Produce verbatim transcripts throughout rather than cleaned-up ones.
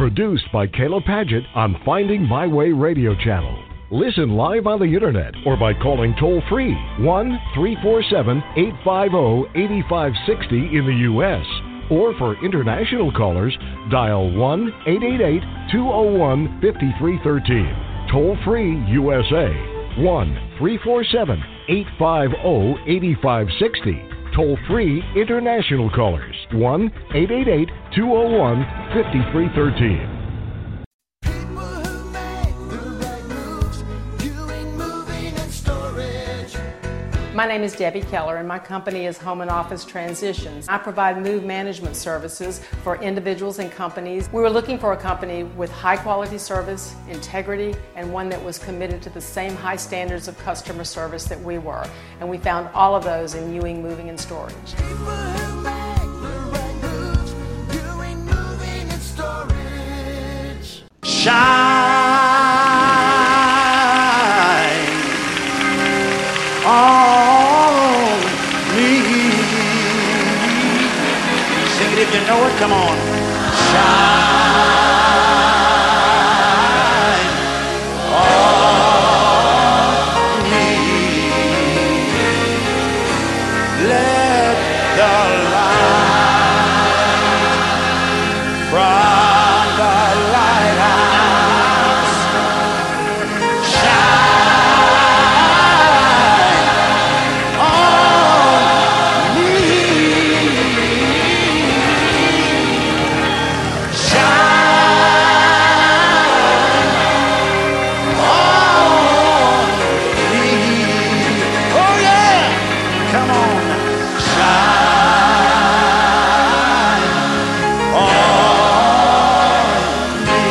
Produced by Kayla Padgett on Finding My Way Radio Channel. Listen live on the internet or by calling toll-free one three four seven, eight five zero, eight five six zero in the U S Or for international callers, dial one eight eight eight, two zero one, five three one three. Toll-free U S A, one three four seven, eight five zero, eight five six zero. Toll-free international callers, one eight eight eight, two zero one, five three one three. My name is Debbie Keller, and my company is Home and Office Transitions. I provide move management services for individuals and companies. We were looking for a company with high quality service, integrity, and one that was committed to the same high standards of customer service that we were. And we found all of those in Ewing Moving and Storage. Shine on me. Sing it if you know it, come on. Shine on me. Let the light from the lighthouse shine on me. Shine on me. Oh yeah, come on. Shine on me.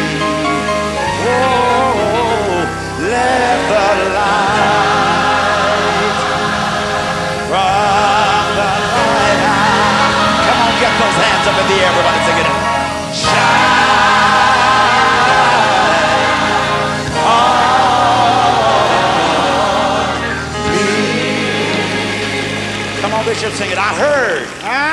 Oh, let the light from the lighthouse. Come on, get those hands up in the air, everybody sing it. Shine on me. Come on, Bishop, sing it. I heard.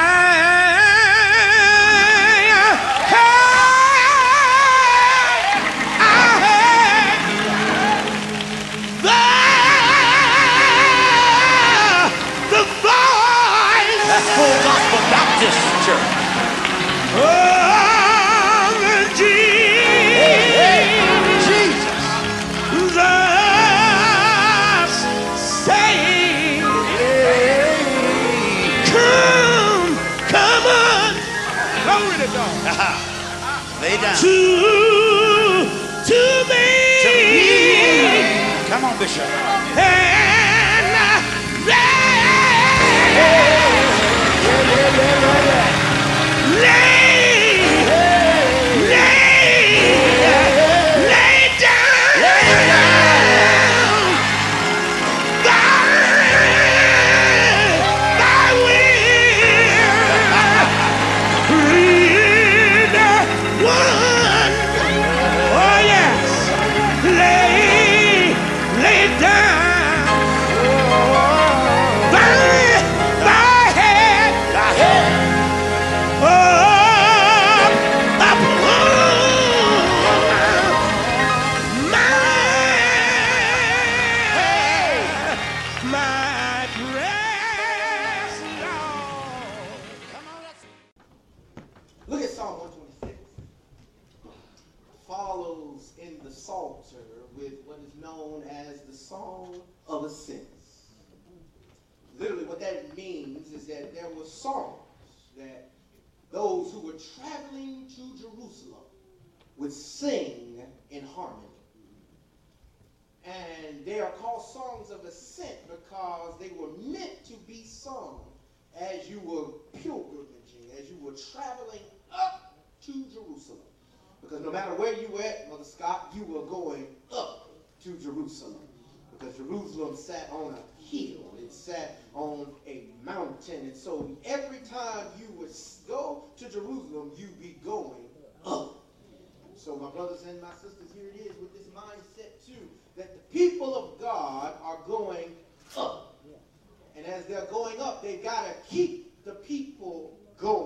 That's Full Gospel Baptist Church. Oh, Jesus. Jesus. Say, come, come on. Glory to God. Lay down. To, to me. To me. Come on, Bishop. And lay, lay, lay down, lay down, thy, thy will, read one, oh yes, lay, lay down, thy, thy head, thy head. Look at Psalm one twenty-six. Follows in the Psalter with what is known as the Song of Ascents. Literally what that means is that there were songs that those who were traveling to Jerusalem would sing in harmony. And they are called songs of ascent because they were meant to be sung as you were pilgrimaging, as you were traveling up to Jerusalem. Because no matter where you were at, Mother Scott, you were going up to Jerusalem. Because Jerusalem sat on a hill. It sat on a mountain. And so every time you would go to Jerusalem, you'd be going up. So my brothers and my sisters, here it is with this mindset too, that the people of God are going up. And as they're going up, they've got to keep the people going. The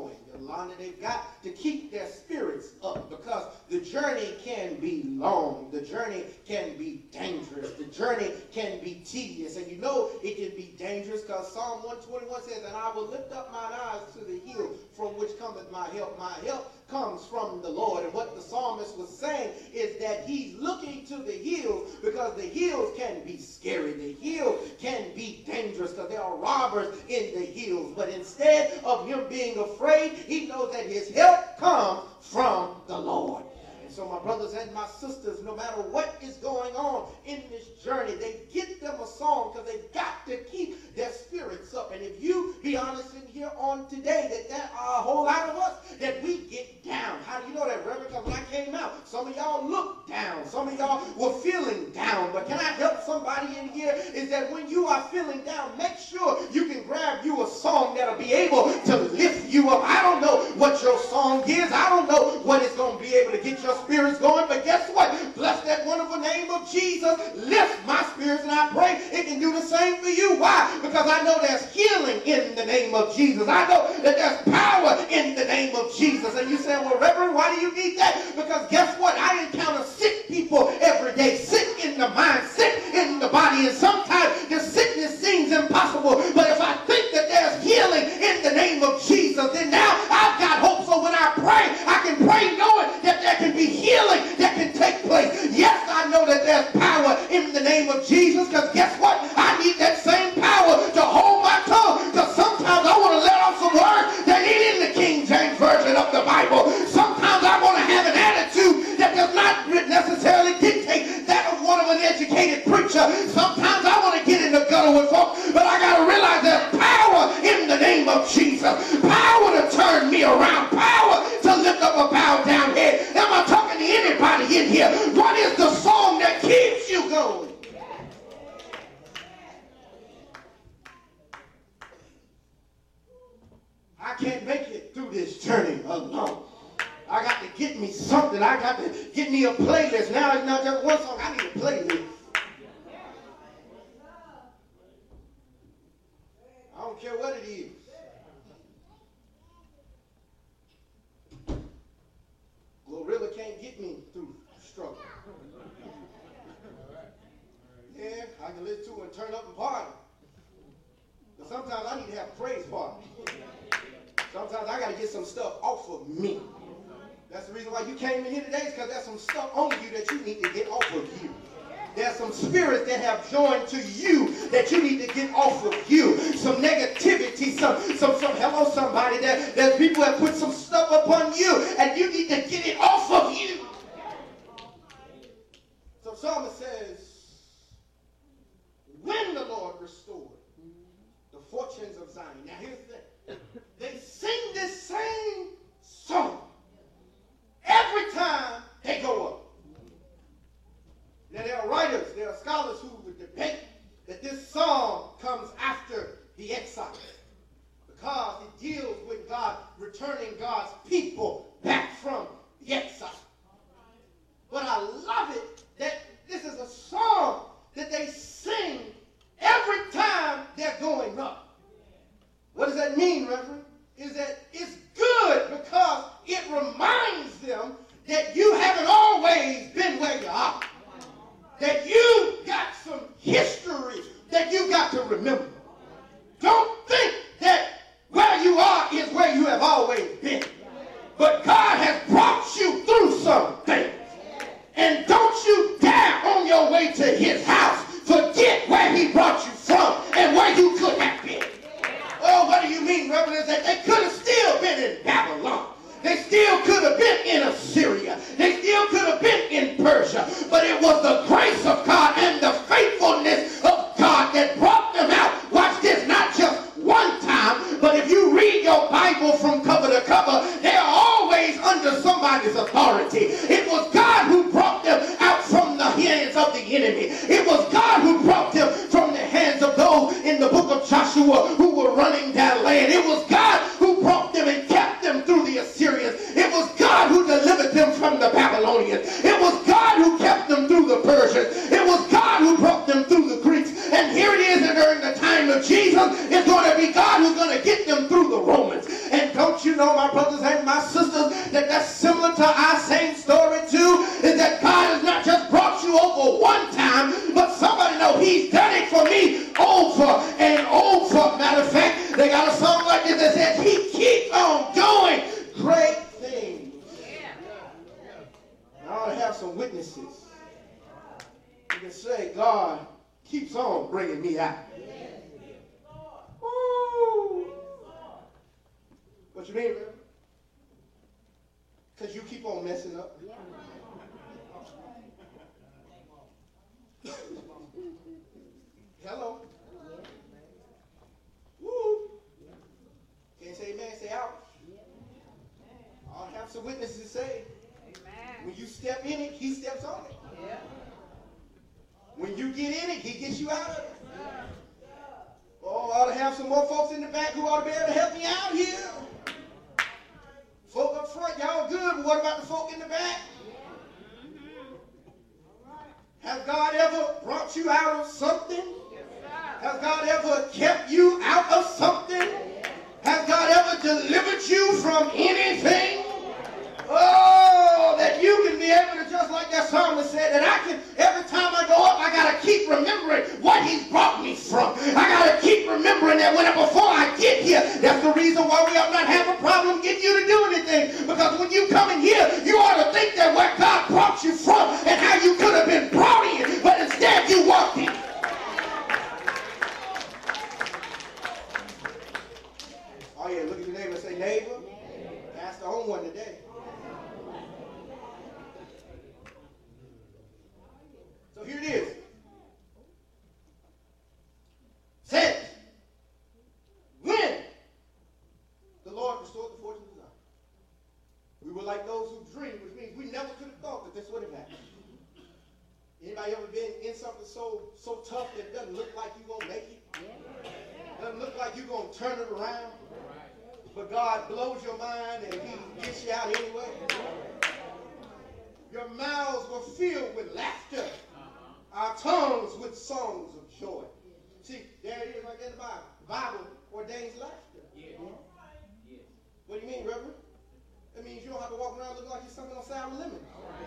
Yolanda. They've got to keep their spirits up because the journey can be long. The journey can be dangerous. The journey can be tedious. And you know it can be dangerous because Psalm one twenty-one says, and I will lift up mine eyes to the hill from which cometh my help. My help comes from the Lord. And what the psalmist was saying is that he's looking to the hills because the hills can be scary. The hills can be dangerous because there are robbers in the hills. But instead of him being afraid, he knows that his help comes from the Lord. And so my brothers and my sisters, no matter what is going on in this journey, they get them a song because they've got to keep their spirits up. And if you be honest in here on today, that there are a whole lot of us that we get down. How do you know that, Reverend? Because when I came out, some of y'all looked down. Some of y'all were feeling down. But can I help somebody in here? Is that when you are feeling down, make sure you can grab you a song that'll be able to lift you up. I don't know what your song is. I don't know what it's going to be able to get your spirits going. But guess what? Bless that wonderful name of Jesus. Lift my spirits, and I pray it can do the same for you. Why? Because I know there's healing in the name of Jesus. I know that there's power in the name of Jesus. And you say, well, Reverend, why do you need that? Because guess what? I encounter sick people every day. Sick in the mind, sick in the body. And sometimes the sickness seems impossible. But if I think that there's healing in the name of Jesus, then now I've got hope. So when I pray, I can pray knowing that there can be healing that can take place. Yes, I know that there's power in the name of Jesus, because guess what? I need that same power to hold my tongue, because sometimes I want to let off some words that ain't in the King James Version of the Bible. Sometimes I want to have an attitude that does not necessarily dictate that of one of an educated preacher. Sometimes I want to get in the gutter with folks, but I got to realize there's power in the name of Jesus. Power to turn me around. Power to lift up a bowed down head. Am I talking to anybody in here? What is the song that keeps you going? I can't make it through this journey alone. I got to get me something. I got to get me a playlist. Now it's not just one song. I need a playlist. I don't care what it is. Glorilla can't get me through struggle. Yeah, I can listen to it and turn up and party. But sometimes I need to have a praise party. Sometimes I got to get some stuff off of me. That's the reason why you came in here today, is because there's some stuff on you that you need to get off of you. There's some spirits that have joined to you that you need to get off of you. Some negativity, some, some, some hello somebody, that, that people have put some stuff upon you, and you need to get it off of you. So Psalmist says, when the Lord restored the fortunes of Zion. Now here's the thing. They sing this same song every time they go up. Now there are writers, there are scholars who would debate that this song comes after the exile, because it deals with God returning God's people back from the exile. But I love it that this is a song that they sing every time they're going up. What does that mean, Reverend? Is that it's good because it reminds them that you haven't always been where you are. That you got some history that you got to remember. Don't think that where you are is where you have always been. But God has brought you through some things. And don't you dare on your way to his house forget where he brought you from and where you could have been. Oh, what do you mean, Reverend? Is that they could have still been in Babylon. They still could have been in Assyria. They still could have been in Persia. But it was the grace of God and the faithfulness of God that brought them out. Watch this, not just one time, but if you read your Bible from cover to cover, they are always under somebody's authority. It was God who brought them out from the hands of the enemy. It was God who brought them from the hands of those in the book of Joshua who were running that land. It was God who brought them and kept them through the Assyrians. It was God who delivered them from the Babylonians. It was God who kept them through the Persians. It was God who brought them through the Greeks. And here it is, and during the time of Jesus, it's going to be God who's going to get them through the Romans. And don't you know, my brothers that that's similar to our same story too, is that God has not just brought you over one time, but somebody know he's done it for me over and over. Matter of fact, they got a song like this that says he keeps on doing great things. I ought to have some witnesses. You can say, God keeps on bringing me out. Woo. What you mean, Reverend? Because you keep on messing up. Hello. Woo. Can't say amen, say ouch. I'll have some witnesses to say. When you step in it, he steps on it. Yeah. When you get in it, he gets you out of it. Yeah. Oh, I ought to have some more folks in the back who ought to be able to help me out here. Folk up front, y'all good, but what about the folk in the back? Has God ever brought you out of something? Has God ever kept you out of something? Has God ever delivered you from anything? Oh, that you can be able to, just like that psalmist said, that I can, every time I go up, I got to keep remembering what he's brought me from. I got to keep remembering that when before I get here, that's the reason why we ought not have a problem getting you to do anything. Because when you come in here, you ought to think that where God brought you from and how you could have been brought in, but instead you walked in. Oh yeah, look at your neighbor and say, neighbor, that's the only one today. So here it is. Says, when the Lord restored the fortunes of Zion, we were like those who dreamed, which means we never could have thought that this would have happened. Anybody ever been in something so so tough that it doesn't look like you're going to make it? Doesn't look like you're going to turn it around? But God blows your mind and he gets you out anyway. Your mouths were filled with laughter. Our tongues with songs of joy. See, there it is right there in the Bible. The Bible ordains laughter. Yeah. Yeah. What do you mean, Reverend? That means you don't have to walk around looking like you're sucking on sour lemon.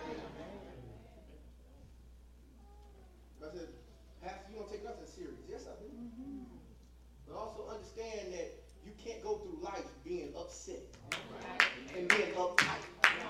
I said, Pastor, you don't take nothing serious. Yes, I do. Mm-hmm. But also understand that you can't go through life being upset and being uptight.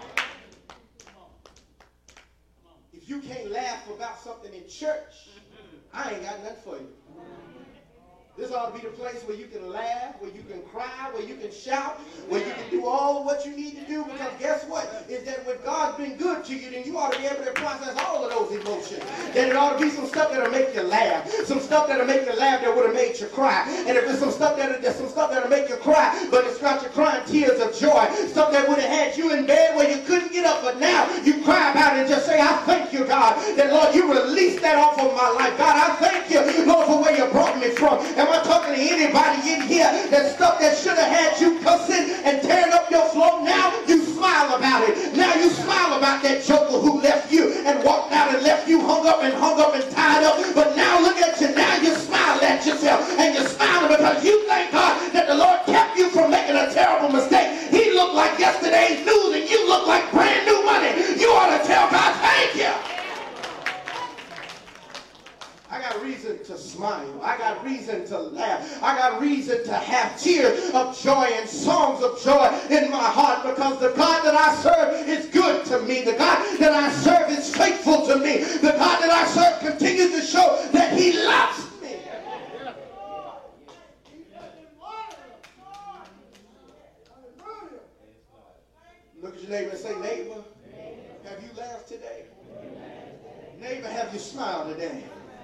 If you can't laugh about something in church, I ain't got nothing for you. This ought to be the place where you can laugh, where you can cry, where you can shout, where you can do all of what you need to do. Because guess what? Is that when God's been good to you, then you ought to be able to process all of those emotions. Then it ought to be some stuff that'll make you laugh, some stuff that'll make you laugh that would have made you cry. And if there's some stuff that'll, there's some stuff that'll make you cry, but it's got you crying tears of joy, stuff that would have had you in bed where you couldn't get up, but now you cry about it and just say, I thank you, God, that Lord, you released that off of my life. God, I thank you, Lord, for where you brought me from. Am I talking to anybody in here that stuff that should have had you cussing and tearing up your floor? Now you smile about it. Now you smile about that joker who left you and walked out and left you hung up and hung up and tied up. But now look at you. Now you smile at yourself and you're smiling because you thank God that the Lord kept you from making a terrible mistake. He looked like yesterday's news and you look like brand new money. You ought to tell God, thank you. I got reason to smile. I got reason to laugh. I got reason to have tears of joy and songs of joy in my heart because the God that I serve is good to me. The God that I serve is faithful to me. The God that I serve continues to show that he loves me. Look at your neighbor and say, neighbor, have you laughed today? Neighbor, have you smiled today?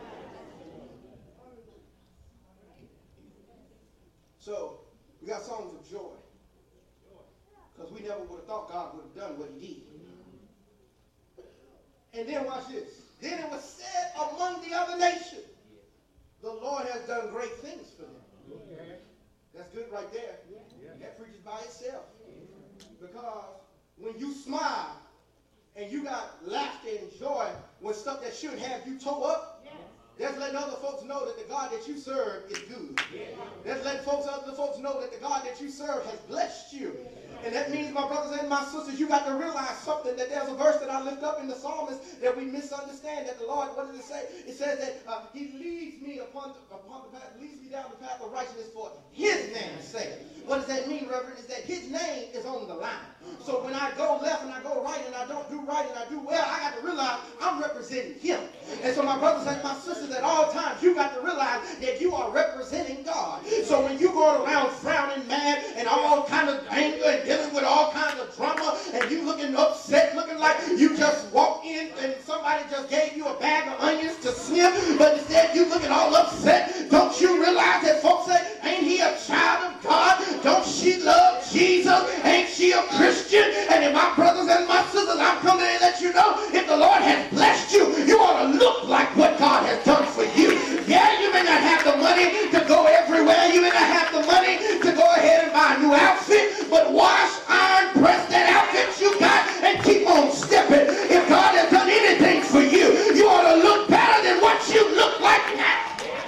So, we got songs of joy. Because we never would have thought God would have done what he did. And then watch this. Then it was said among the other nations, the Lord has done great things for them. That's good right there. That preaches by itself. Because when you smile and you got laughter and joy when stuff that should have you toe up, that's letting other folks know that the God that you serve is good. That's letting folks, other folks know that the God that you serve has blessed you. And that means, my brothers and my sisters, you got to realize something, that there's a verse that I lift up in the psalmist that we misunderstand, that the Lord, what does it say? It says that uh, he leads me upon the, upon the path, leads me down the path of righteousness for his name's sake. What does that mean, Reverend? Is that his name is on the line. So when I go left and I go right and I don't do right and I do well, I got to realize I'm representing him. And so my brothers and my sisters, at all times, you got to realize that you are representing God. So when you go around frowning, mad, and all kind of anger and dealing with all kinds of drama, and you looking upset, looking like you just walked in and somebody just gave you a bag of onions to sniff, but instead you looking all upset, don't you realize that folks say, ain't he a child of God? Don't she love Jesus? Ain't she a Christian? And if my brothers and my sisters, I'm coming to let you know, if the Lord has blessed you, you ought to look like what God has done for you. Yeah, you may not have the money to go everywhere. You may not have the money to go ahead and buy a new outfit, but wash, iron, press that outfit you got and keep on stepping. If God has done anything for you, you ought to look better than what you look like now.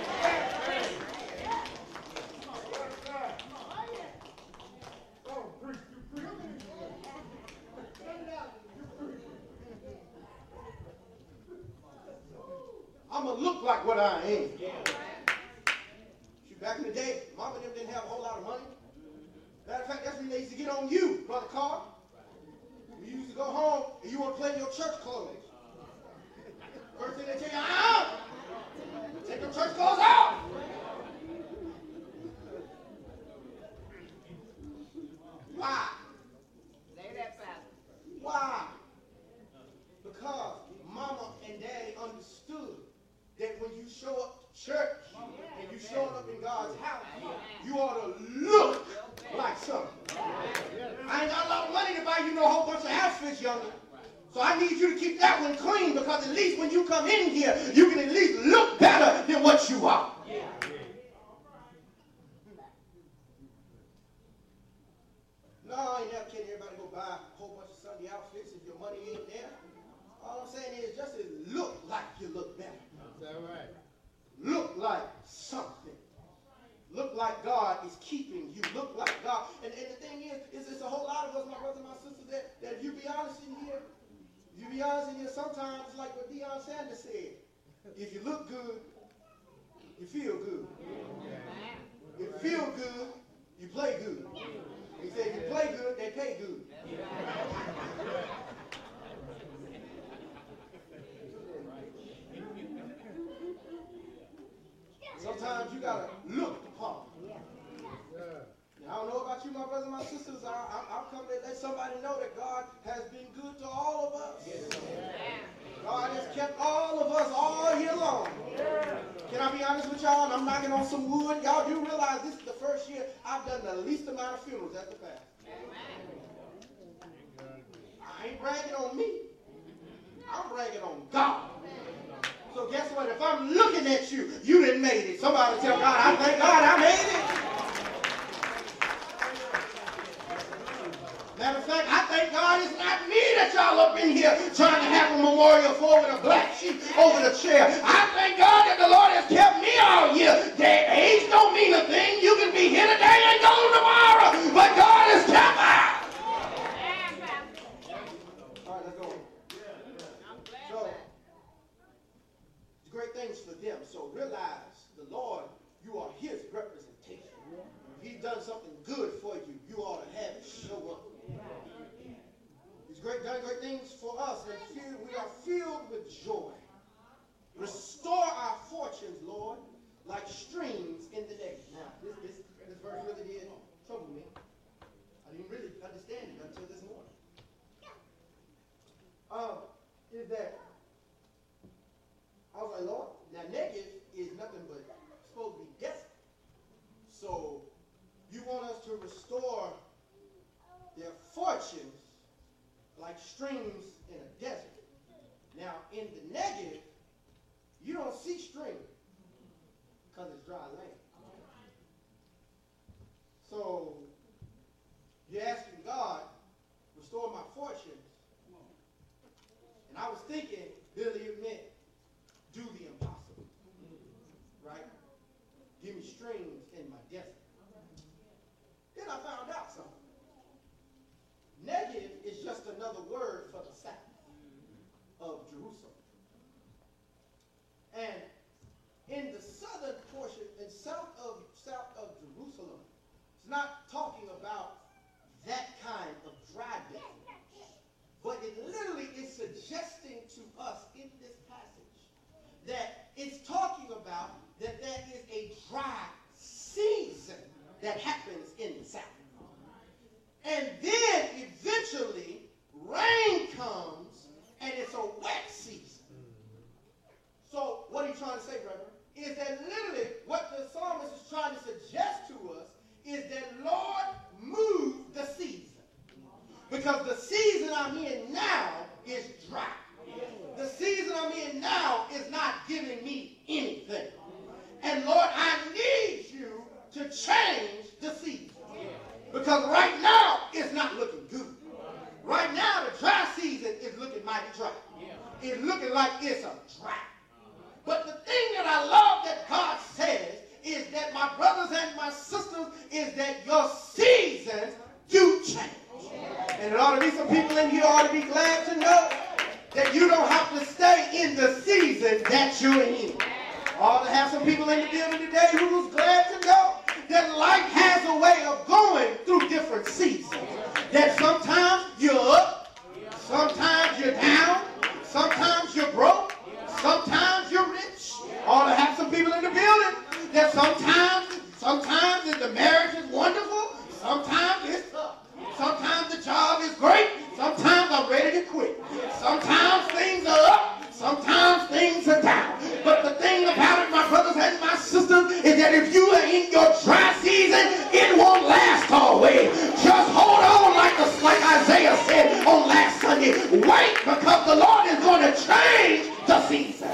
I'm going to look like what I am. See, back in the day, Mama and them didn't have a whole lot of money. Matter of fact, that's when they used to get on you, Brother Carr. You used to go home and you want to play in your church clothes. First thing they tell you, ah, take your church clothes off. Why? Say that fast. Why? Because Mama and Daddy understood that when you show up to church and you showing up in God's house, you ought to look like something. I ain't got a lot of money to buy you no whole bunch of outfits, youngin'. So I need you to keep that one clean, because at least when you come in here, you can at least look better than what you are. No, I ain't never kidding everybody go buy a whole bunch of Sunday outfits if your money ain't there. All I'm saying is just look like you look better. Is that right? Look like something. Look like God is keeping you. Look like God. And, and the thing is, is it's a whole lot of us, my brothers and my sisters, that, that if you be honest in here, if you be honest in here, sometimes it's like what Deion Sanders said. If you look good, you feel good. If you feel good, you play good. He said if you play good, they pay good. Sometimes you gotta look the part. Now, I don't know about you, my brothers and my sisters. I, I, I've come to let somebody know that God has been good to all of us. God has kept all of us all year long. Can I be honest with y'all? I'm knocking on some wood. Y'all do realize this is the first year I've done the least amount of funerals at the fast. I ain't bragging on me. I'm bragging on God. So guess what? If I'm looking at you, you didn't make it. Somebody tell God, I thank God I made it. Matter of fact, I thank God it's not me that y'all up in here trying to have a memorial for with a black sheep over the chair. I thank God that the Lord has kept me all year. That age don't mean a thing. You can be here today and gone tomorrow, but God has kept us. All right, let's go. So, great things for them. So realize the Lord, you are his representation. If he's done something good for you, you ought to have it show up. He's great, done great things for us, and filled, we are filled with joy. Restore our fortunes, Lord, like streams in the day. Now, this, this, this verse really did trouble me. I didn't really understand it until this morning. Um, is that I was like, Lord, now negative is nothing but supposed to be desert. So you want us to restore their fortunes like streams in a desert. Now, in the negative, you don't see streams because it's dry land. So you're asking God, restore my fortunes. And I was thinking, Billy, it meant do the impossible. Right? Give me streams in my desert. Then I found out something. I'm in now is dry. The season I'm in now is not giving me anything. And Lord, I need you to change the season. Because right now it's not looking good. Right now the dry season is looking mighty dry. It's looking like it's a drought. But the thing that I love that God says is that, my brothers and my sisters, is that your seasons do change. And there ought to be some people in here ought to be glad to know that you don't have to stay in the season that you're in. I ought to have some people in the building today who's glad to know that life has a way of going through different seasons. That sometimes you're up, sometimes you're down, sometimes you're broke, sometimes you're rich. I ought to have some people in the building that sometimes, sometimes the marriage is wonderful, sometimes it's tough. Sometimes the job is great, sometimes I'm ready to quit. Sometimes things are up, sometimes things are down. But the thing about it, my brothers and my sisters, is that if you are in your dry season, it won't last always. Just hold on, like, the, like Isaiah said on last Sunday. Wait, because the Lord is going to change the season.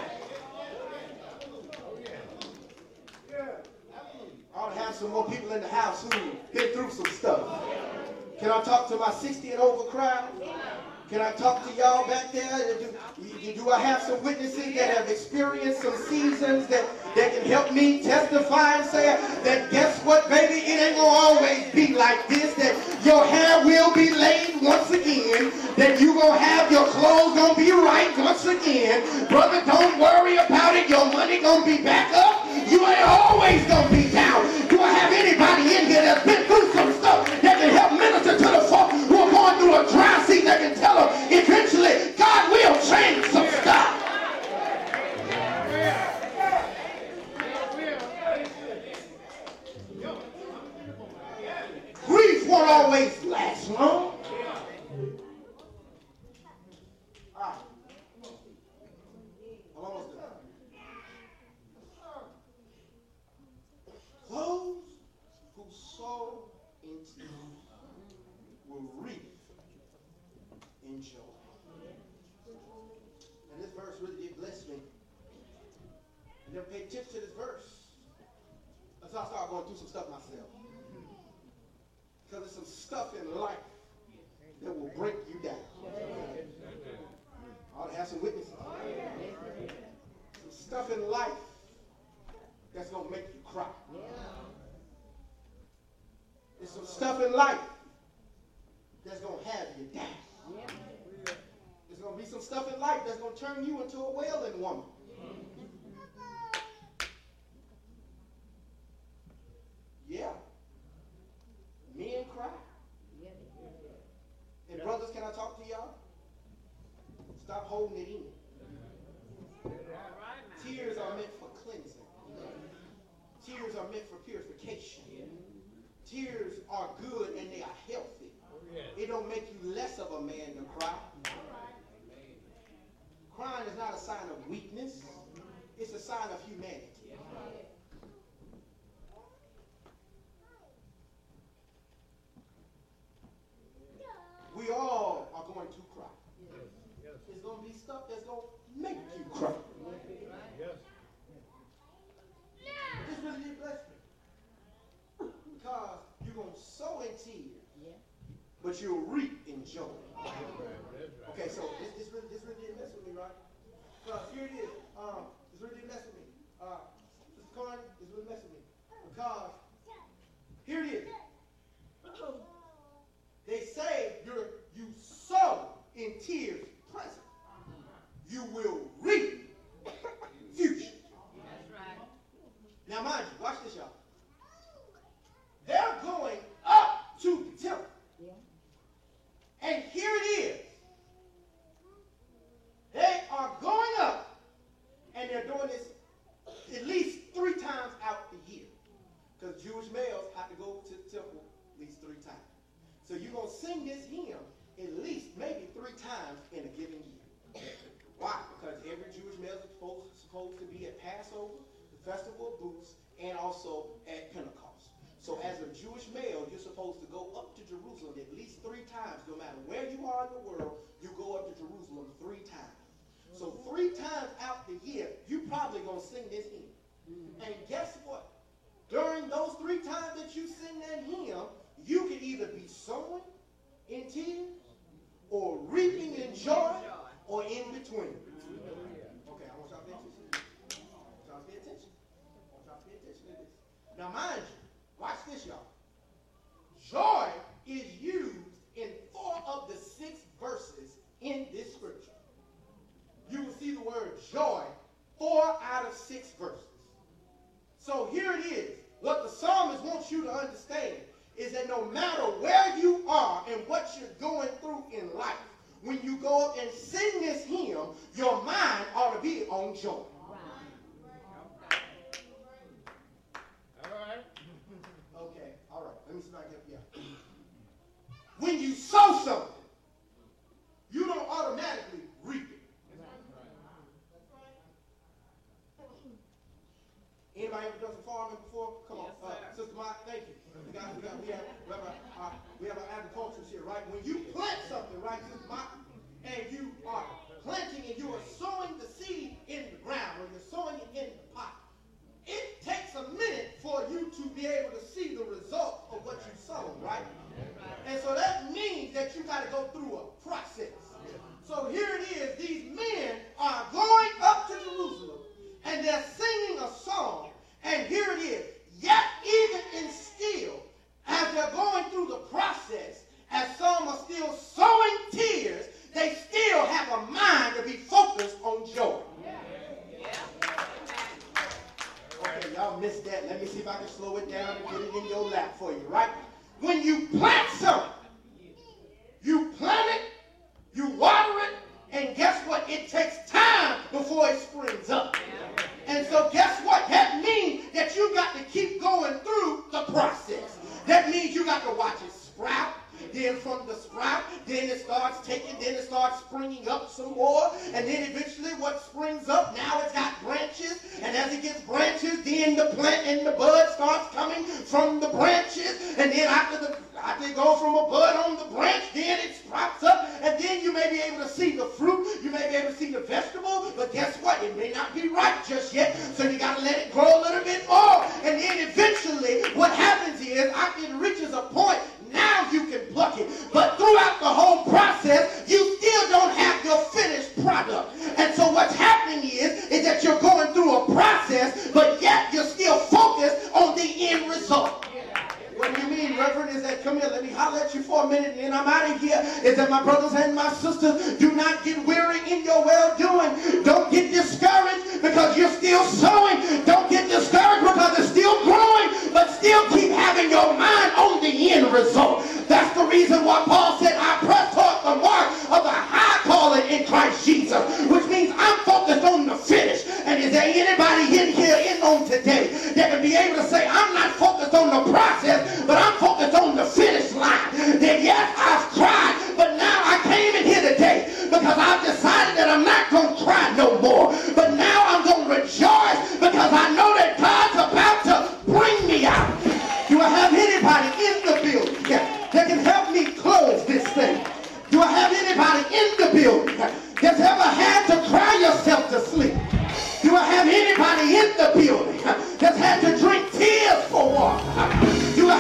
I ought to have some more people in the house who've been through some stuff. Can I talk to my sixty and over crowd? Can I talk to y'all back there? Do, do I have some witnesses that have experienced some seasons that, that can help me testify and say that, guess what, baby? It ain't going to always be like this, that your hair will be laid once again, that you going to have your clothes going to be right once again. Brother, don't worry about it. Your money going to be back up. You ain't always going to be down. Do I have anybody in here that's been through some stuff that can help minister to the folk who are going through a dry season, that can tell them eventually God will change some stuff? Grief won't always last long. All right. I'm almost done. Those who sow in tears will reap in joy. And this verse really did bless me. I never paid attention to this verse until I started going through some stuff myself. Because there's some stuff in life that will break you down. I ought to have some witnesses. Some stuff in life that's going to make you cry. There's some stuff in life that's going to have you down. There's going to be some stuff in life that's going to turn you into a wailing woman. Yeah. Men cry. And brothers, can I talk to y'all? Stop holding it in. Tears are meant for cleansing. Tears are meant for purification. Tears are good and they are healthy. It don't make you less of a man to cry. Crying is not a sign of weakness. It's a sign of humanity. We all are going to cry. There's going to be stuff that's going to make you cry. This really did bless me. Because you're going to sow in tears, but you'll reap in joy. Okay, so this, this, really, this really did mess with me, right? Because here it is. Um, this really did mess with me. Uh, Sister Carney, this really messed with me. Because here it is. They say you're, you sow in tears present. You will reap future. That's right. Now mind you, watch this, y'all. They're going up to the temple. Yeah. And here it is. They are going up, and they're doing this at least three times out the year. Because Jewish males have to go to the temple at least three times. So you're going to sing this hymn at least maybe three times in a given year. Why? Because every Jewish male is supposed, supposed to be at Passover, the Festival of Booths, and also at Pentecost. So as a Jewish male, you're supposed supposed to go up to Jerusalem at least three times. No matter where you are in the world, you go up to Jerusalem three times. So three times out the year, you probably going to sing this hymn. And guess what? During those three times that you sing that hymn, you can either be sowing in tears or reaping in joy or in between. Okay, I want y'all to pay attention. I want y'all to pay attention. I want y'all to pay attention to this. Now mind you, watch this, y'all. Joy is used in four of the six verses in this scripture. You will see the word joy four out of six verses. So here it is. What the psalmist wants you to understand is that no matter where you are and what you're going through in life, when you go up and sing this hymn, your mind ought to be on joy. Okay, all right. Let me see if I can help you out. When you sow something, you don't automatically reap it. Anybody ever done some farming before? Come on, uh, Sister Mike, thank you. We got, we got, we have, we have, a, uh, we have an agriculturist here, right? When you plant something, right, Sister Mike, and you are planting and you are sowing the seed in the ground, or you're sowing it in the pot, it takes a minute for you to be able to see the result of what you sown, right? And so that means that you got to go through a process. So here it is. These men are going up to Jerusalem, and they're singing a song. And here it is. Yet even in still, as they're going through the process, as some are still sowing tears, they still have a mind to be focused on joy. Okay, y'all missed that. Let me see if I can slow it down and get it in your lap for you, right? When you plant something, you plant it, you water it, and guess what? It takes time before it springs up. And so guess what? That means that you got to keep going through the process. That means you got to watch it sprout. Then from the sprout, then it starts taking, then it starts springing up some more. And then eventually what springs up, now it's got branches. And as it gets branches, then the plant and the bud starts coming from the branches. And then after, the, after it goes from a bud on the branch, then it sprouts up. And then you may be able to see the fruit. You may be able to see the vegetable. But guess what? It may not be ripe just yet. So you got to let it grow a little bit more. And then eventually what happens is after it reaches a point, now you can pluck it. But throughout the whole process, you still don't have your finished product. And so what's happening is, is that you're going through a process, but yet you're still focused on the end result. What do you mean, Reverend? Is that, come here, let me holler at you for a minute and then I'm out of here. Is that my brothers and my sisters, do not get weary in your well-doing. Don't get discouraged because you're still sowing. Don't get discouraged because it's still growing, but still keep having your mind on the end result. That's the reason why Paul said, I press toward the mark of the high calling in Christ Jesus, which means I'm focused on the finish. And is there anybody in here in on today that can be able to say, I'm not focused on the process, but I'm focused on the finish line? That yes, I've cried, but now I came in here today because I've decided that I'm not going to cry no more. But now I'm going to rejoice because I know that God's about to bring me out. Do I have anybody in the building that can help me close this thing? Do I have anybody in the building that's ever had to cry yourself to sleep? Do I have anybody in the building that's had to drink tears for water? Do I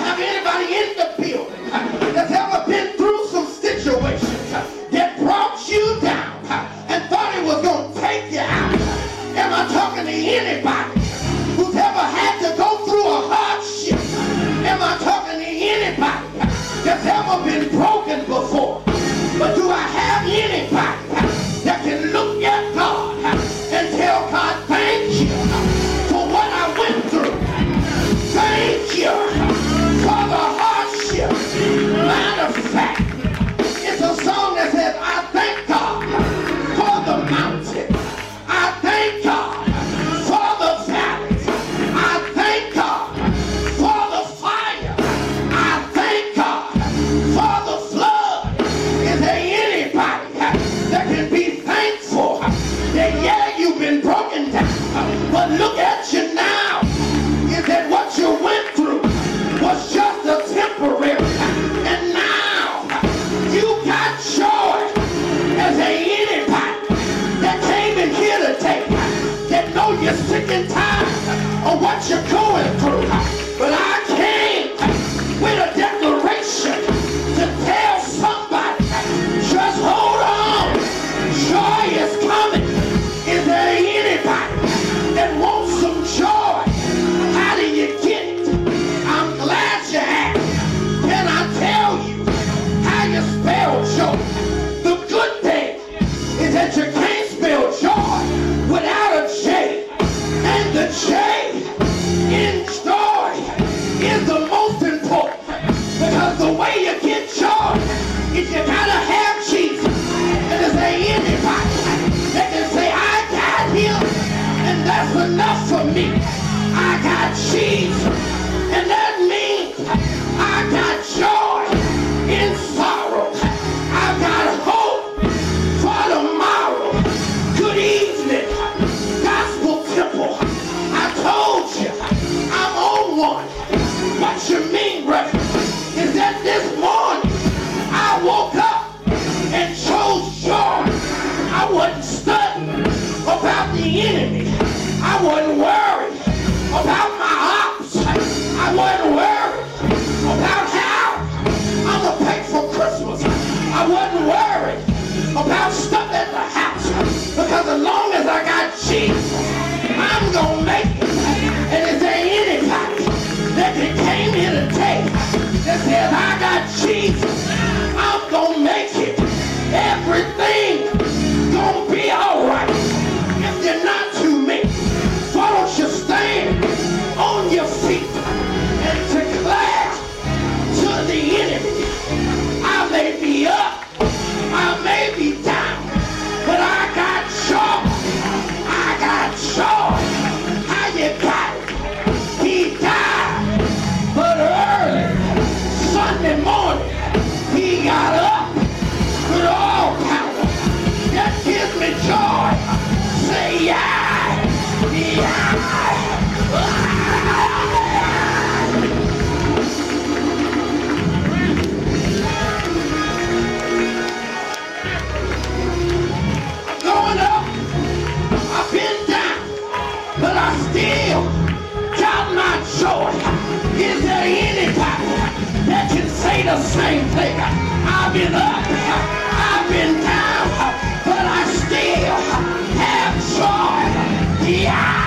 anybody that can say, I got him, and that's enough for me. I got Jesus, and that means I got joy in sorrow. I got hope for tomorrow. Good evening, Gospel Temple. I told you I'm on one. What you mean, brother, is that this morning I woke up and chose joy. I wasn't studying about the enemy. I wasn't worried about my ops. I wasn't worried about how I'm going to pay for Christmas. I wasn't worried about stuff at the house. Because as long as I got Jesus, I'm going to make it. And is there anybody that came here today that says, I got Jesus, I'm going to make it. Everything going to be all right. If you're not to me, why don't you stand on your feet and declare to the enemy, I may be up, I may be down, but I got joy. I got joy. How you got it? He died, but early Sunday morning he got up with all power. That gives me joy. Say yeah, yeah. I'm going up, I've been down, but I still got my joy. Is there anybody that can say the same thing? I've been up, I've been down, but I still have joy. Yeah.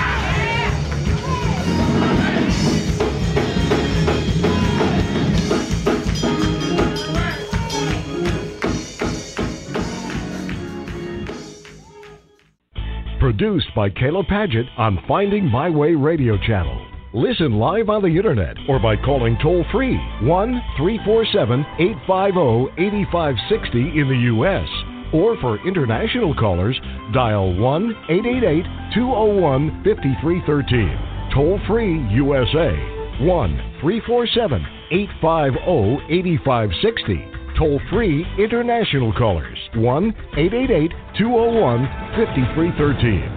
Produced by Caleb Paget on Finding My Way Radio Channel. Listen live on the internet or by calling toll-free one three four seven, eight five zero, eight five six zero in the U S Or for international callers, dial one eight eight eight, two zero one, five three one three. Toll-free U S A, one three four seven, eight five zero, eight five six zero. Toll-free international callers, one eight eight eight, two zero one, five three one three.